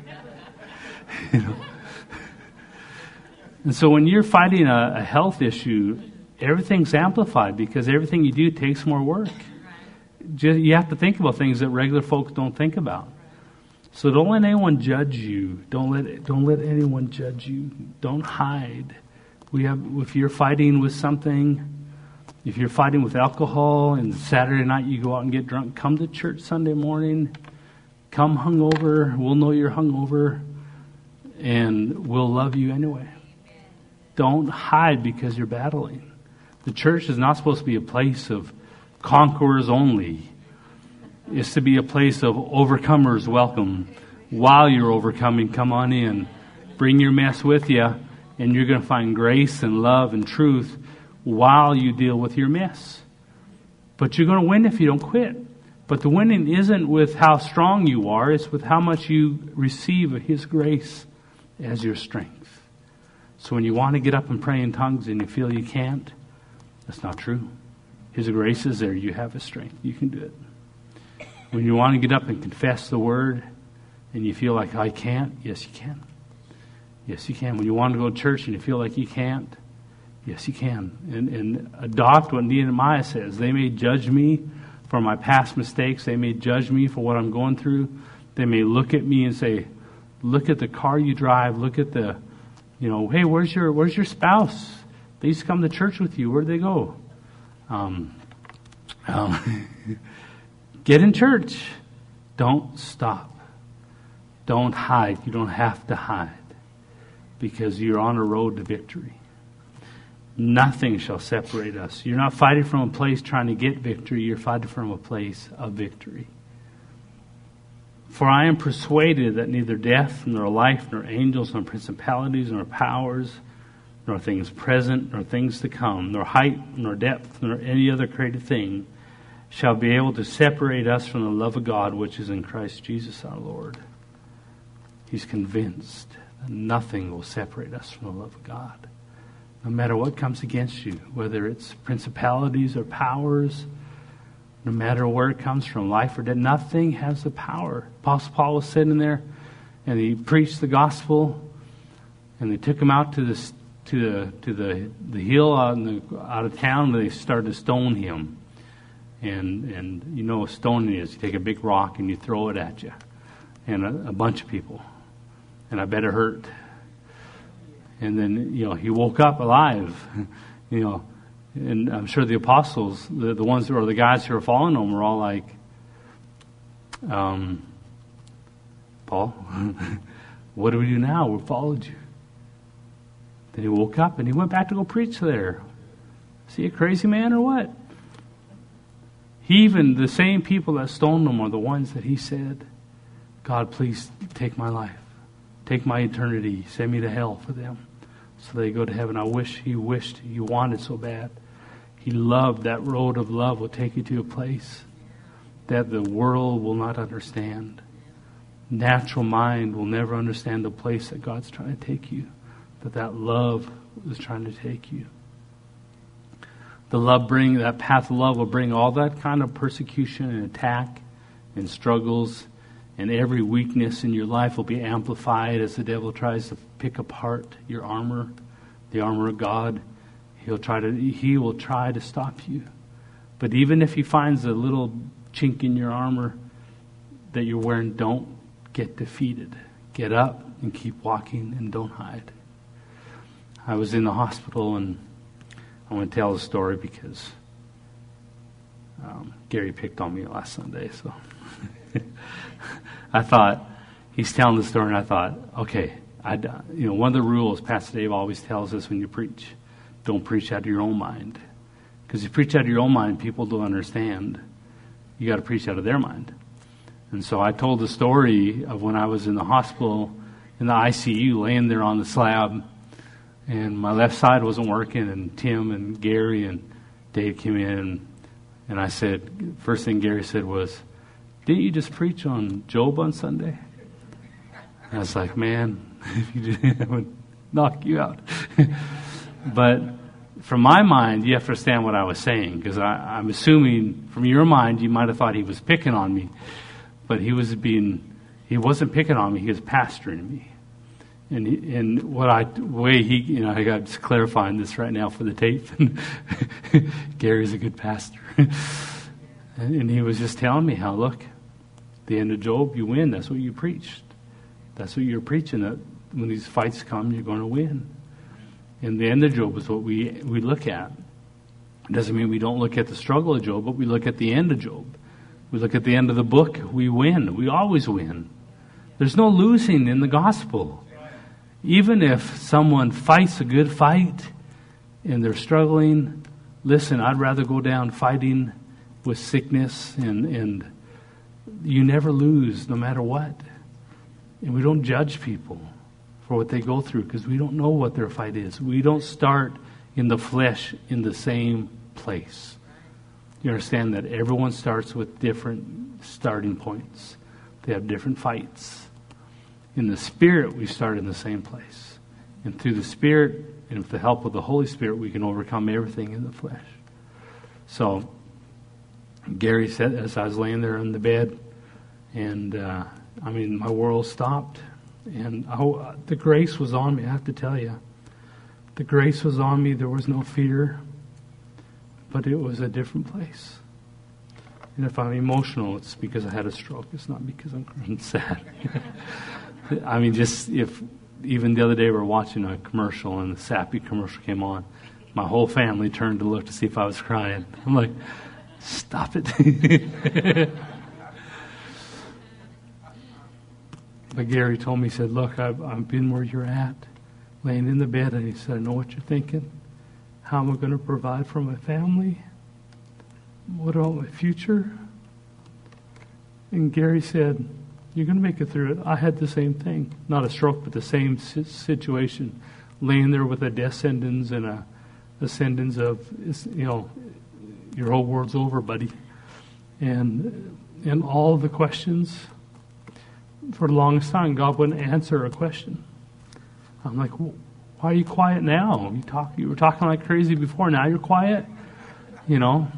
And so when you're fighting a health issue, everything's amplified because everything you do takes more work. You have to think about things that regular folks don't think about. So don't let anyone judge you. Don't let anyone judge you. Don't hide. If you're fighting with something, if you're fighting with alcohol and Saturday night you go out and get drunk, come to church Sunday morning. Come hungover. We'll know you're hungover, and we'll love you anyway. Don't hide because you're battling. The church is not supposed to be a place of conquerors only. It's to be a place of overcomers welcome. While you're overcoming, come on in. Bring your mess with you, and you're going to find grace and love and truth while you deal with your mess. But you're going to win if you don't quit. But the winning isn't with how strong you are, it's with how much you receive of His grace as your strength. So when you want to get up and pray in tongues and you feel you can't, that's not true. His grace is there. You have His strength. You can do it. When you want to get up and confess the Word and you feel like, "I can't," yes, you can. Yes, you can. When you want to go to church and you feel like you can't, yes, you can. And adopt what Nehemiah says. They may judge me for my past mistakes. They may judge me for what I'm going through. They may look at me and say, "Look at the car you drive. Look at the, hey, where's your spouse? They used to come to church with you. Where'd they go?" Get in church. Don't stop. Don't hide. You don't have to hide because you're on a road to victory. Nothing shall separate us. You're not fighting from a place trying to get victory. You're fighting from a place of victory. "For I am persuaded that neither death, nor life, nor angels, nor principalities, nor powers, nor things present, nor things to come, nor height, nor depth, nor any other created thing shall be able to separate us from the love of God which is in Christ Jesus our Lord." He's convinced that nothing will separate us from the love of God. No matter what comes against you, whether it's principalities or powers, no matter where it comes from, life or death, nothing has the power. Apostle Paul was sitting there and he preached the gospel, and they took him out to the hill out of town, and they started to stone him. And you know what stoning is. You take a big rock and you throw it at you. And a bunch of people. And I bet it hurt. And then, he woke up alive. And I'm sure the apostles, the ones or the guys who were following him were all like, "Paul, what do we do now? We followed you." Then he woke up and he went back to go preach there. Is he a crazy man or what? Even the same people that stoned him are the ones that he said, "God, please take my life. Take my eternity. Send me to hell for them so they go to heaven." He wanted so bad. He loved that road of love will take you to a place that the world will not understand. Natural mind will never understand the place that God's trying to take you. That love is trying to take you. That path of love will bring all that kind of persecution and attack and struggles, and every weakness in your life will be amplified as the devil tries to pick apart your armor, the armor of God. He will try to stop you. But even if he finds a little chink in your armor that you're wearing, don't get defeated. Get up and keep walking and don't hide. I was in the hospital, and I want to tell the story because Gary picked on me last Sunday, so I thought, he's telling the story, and I thought, okay, one of the rules Pastor Dave always tells us when you preach, don't preach out of your own mind. Because if you preach out of your own mind, people don't understand. You got to preach out of their mind. And so I told the story of when I was in the hospital, in the ICU, laying there on the slab, and my left side wasn't working, and Tim and Gary and Dave came in, and I said, first thing Gary said was, didn't you just preach on Job on Sunday? And I was like, man, if you did, I would knock you out. But from my mind, you have to understand what I was saying, because I'm assuming from your mind you might have thought he was picking on me, but he wasn't picking on me. He was pastoring me, and I got just clarifying this right now for the tape. Gary's a good pastor, and he was just telling me how, look, the end of Job, you win. That's what you preached. That's what you're preaching. That when these fights come, you're going to win. And the end of Job is what we look at. It doesn't mean we don't look at the struggle of Job, but we look at the end of Job. We look at the end of the book, we win. We always win. There's no losing in the gospel. Even if someone fights a good fight and they're struggling, listen, I'd rather go down fighting with sickness, and you never lose no matter what. And we don't judge people for what they go through, because we don't know what their fight is. We don't start in the flesh in the same place. You understand that everyone starts with different starting points. They have different fights. In the Spirit, we start in the same place. And through the Spirit, and with the help of the Holy Spirit, we can overcome everything in the flesh. So, Gary said, as I was laying there in the bed, and my world stopped. And the grace was on me, I have to tell you. The grace was on me. There was no fear. But it was a different place. And if I'm emotional, it's because I had a stroke. It's not because I'm sad. If even the other day we were watching a commercial and the Sappy commercial came on, my whole family turned to look to see if I was crying. I'm like, stop it. But Gary told me, he said, look, I've been where you're at, laying in the bed, and he said, I know what you're thinking. How am I going to provide for my family? What about my future? And Gary said, you're going to make it through it. I had the same thing. Not a stroke, but the same situation. Laying there with a death sentence and a sentence of, your whole world's over, buddy. And all the questions, for the longest time, God wouldn't answer a question. I'm like, well, why are you quiet now? You were talking like crazy before. Now you're quiet, And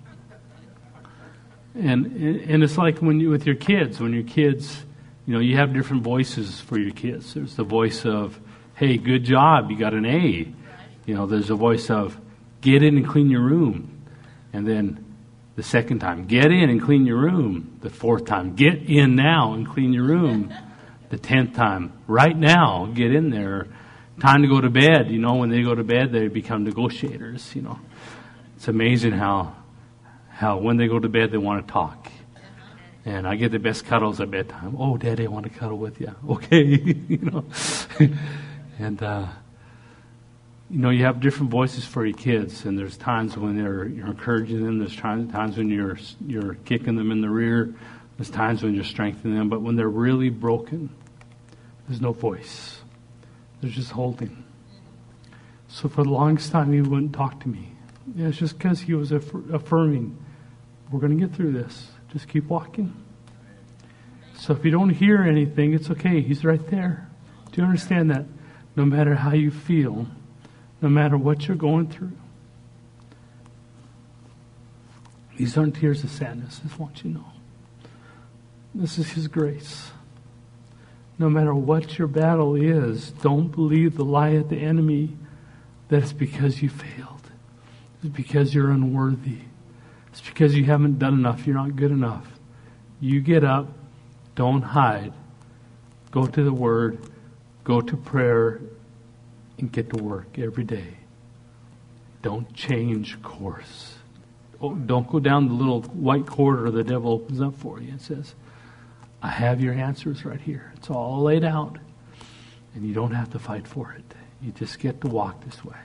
it's like with your kids. When your kids, you have different voices for your kids. There's the voice of, hey, good job, you got an A. There's a voice of, get in and clean your room. And then the second time, get in and clean your room. The fourth time, get in now and clean your room. The 10th time, right now, get in there. Time to go to bed. When they go to bed, they become negotiators. It's amazing how when they go to bed, they want to talk. And I get the best cuddles at bedtime. Oh, Daddy, I want to cuddle with you. Okay, And you have different voices for your kids, and there's times when you're encouraging them. There's times when you're kicking them in the rear. There's times when you're strengthening them. But when they're really broken, there's no voice. They're just holding. So for the longest time, he wouldn't talk to me. It's just because he was affirming, we're going to get through this. Just keep walking. So if you don't hear anything, it's okay. He's right there. Do you understand that? No matter how you feel, no matter what you're going through, these aren't tears of sadness, I just want you to know. This is His grace. No matter what your battle is, don't believe the lie of the enemy that it's because you failed. It's because you're unworthy. It's because you haven't done enough. You're not good enough. You get up. Don't hide. Go to the Word. Go to prayer. And get to work every day. Don't change course. Don't go down the little white corridor the devil opens up for you. It says, I have your answers right here. It's all laid out. And you don't have to fight for it. You just get to walk this way.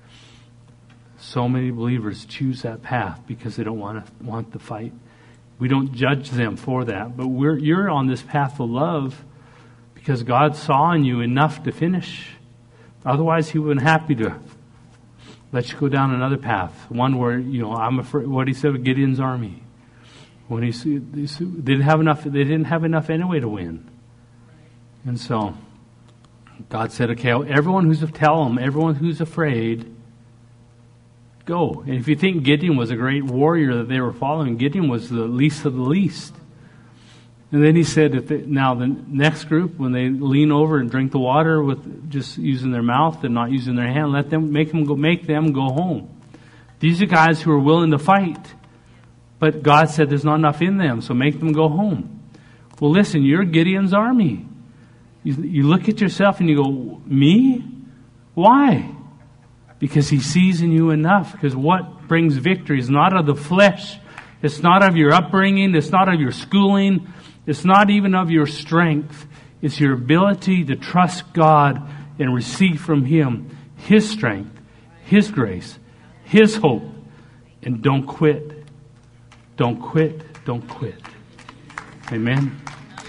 So many believers choose that path because they don't want to fight. We don't judge them for that. But you're on this path of love because God saw in you enough to finish. Otherwise, He wouldn't happy to let you go down another path. One where, I'm afraid, what He said with Gideon's army. When they didn't have enough anyway to win. And so, God said, okay, everyone who's afraid, go. And if you think Gideon was a great warrior that they were following, Gideon was the least of the least. And then He said, now the next group, when they lean over and drink the water with just using their mouth and not using their hand, make them go home. These are guys who are willing to fight. But God said there's not enough in them, so make them go home. Well, listen, you're Gideon's army. You look at yourself and you go, me? Why? Because He sees in you enough. Because what brings victory is not of the flesh. It's not of your upbringing. It's not of your schooling. It's not even of your strength. It's your ability to trust God and receive from Him His strength, His grace, His hope. And don't quit. Don't quit. Don't quit. Amen.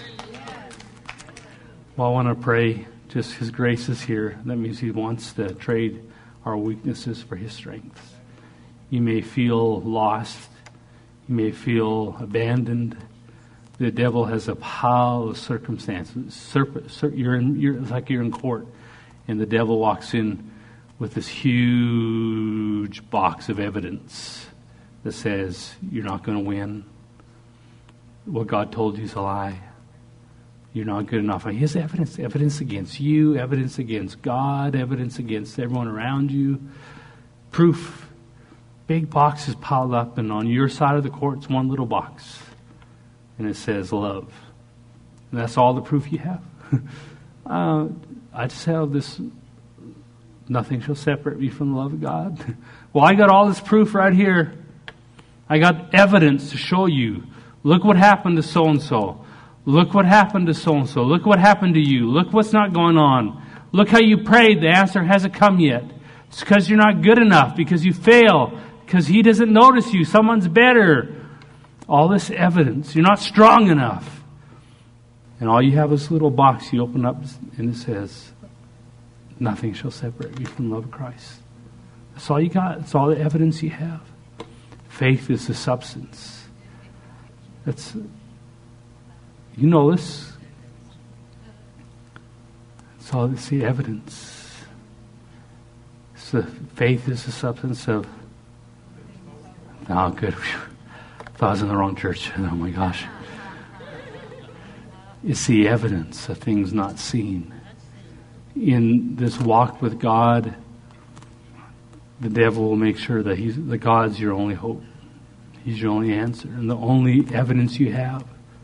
Well, I want to pray. Just His grace is here. That means He wants to trade our weaknesses for His strengths. You may feel lost. You may feel abandoned. The devil has a pile of circumstances. It's like you're in court, and the devil walks in with this huge box of evidence that says you're not going to win. What God told you is a lie. You're not good enough. He has evidence against you, evidence against God, evidence against everyone around you. Proof. Big boxes piled up, and on your side of the court, it's one little box. And it says love. And that's all the proof you have. I just have this, nothing shall separate me from the love of God. Well, I got all this proof right here. I got evidence to show you. Look what happened to so-and-so. Look what happened to so-and-so. Look what happened to you. Look what's not going on. Look how you prayed. The answer hasn't come yet. It's because you're not good enough. Because you fail. Because He doesn't notice you. Someone's better. All this evidence. You're not strong enough. And all you have is a little box you open up and it says, nothing shall separate you from the love of Christ. That's all you got. That's all the evidence you have. Faith is the substance. That's, you know this. It's the evidence. So faith is the substance of. Oh, good. Thought I was in the wrong church. Oh my gosh. It's the evidence of things not seen. In this walk with God, the devil will make sure that God's your only hope. He's your only answer. And the only evidence you have,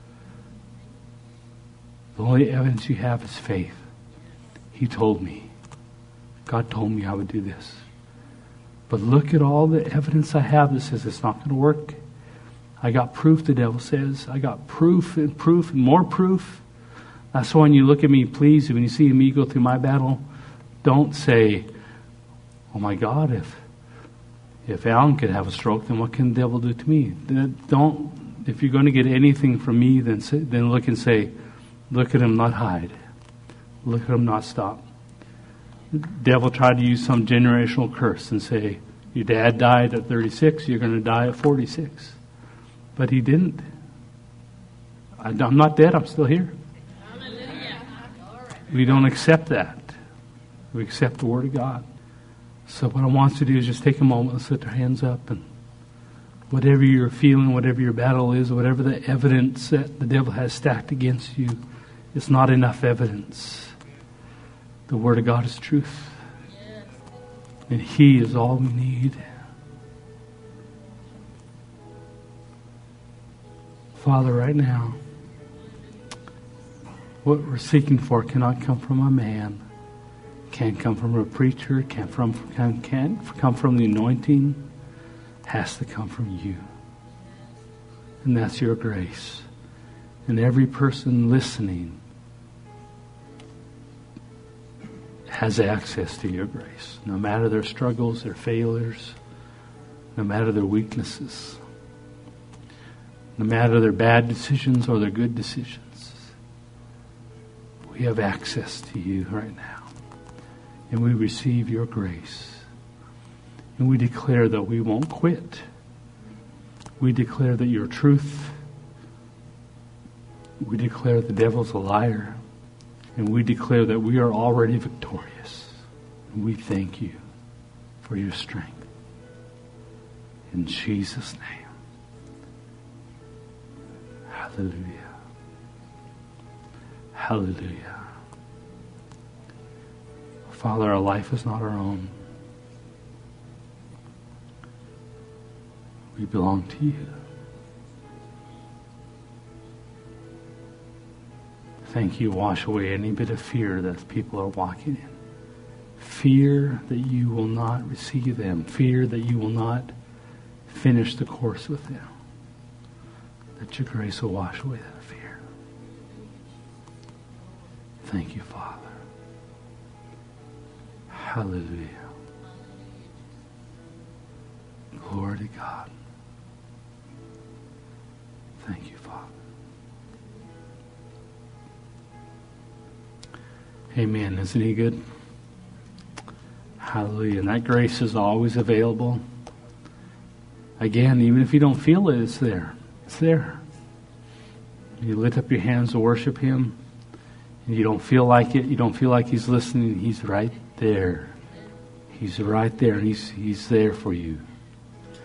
is faith. He told me. God told me I would do this. But look at all the evidence I have that says it's not going to work. I got proof, the devil says. I got proof and more proof. That's why when you look at me, please, when you see me go through my battle, don't say, oh my God, if Alan could have a stroke, then what can the devil do to me? Don't. If you're going to get anything from me, then look and say, look at him, not hide. Look at him, not stop. The devil tried to use some generational curse and say, your dad died at 36, you're going to die at 46. But he didn't. I'm not dead, I'm still here. We don't accept that. We accept the Word of God. So what I want us to do is just take a moment and lift our hands up, and whatever you're feeling, whatever your battle is, whatever the evidence that the devil has stacked against you, it's not enough evidence. The Word of God is truth. And He is all we need. Father, right now, what we're seeking for cannot come from a man. Can't come from a preacher. Can't come from the anointing. has to come from you. And that's your grace. And every person listening has access to your grace, no matter their struggles, their failures, no matter their weaknesses, no matter their bad decisions or their good decisions. We have access to you right now. And we receive your grace. And we declare that we won't quit. We declare that your truth. We declare the devil's a liar. And we declare that we are already victorious. And we thank you for your strength. In Jesus' name. Hallelujah. Hallelujah. Father, our life is not our own. We belong to you. Thank you. Wash away any bit of fear that people are walking in. Fear that you will not receive them. Fear that you will not finish the course with them. That your grace will wash away that fear. Thank you, Father. Hallelujah. Glory to God. Thank you, Father. Amen. Isn't he good? Hallelujah. And that grace is always available. Again, even if you don't feel it, it's there. It's there. You lift up your hands to worship him, and you don't feel like it. You don't feel like he's listening. He's right there. He's right there, and he's there for you.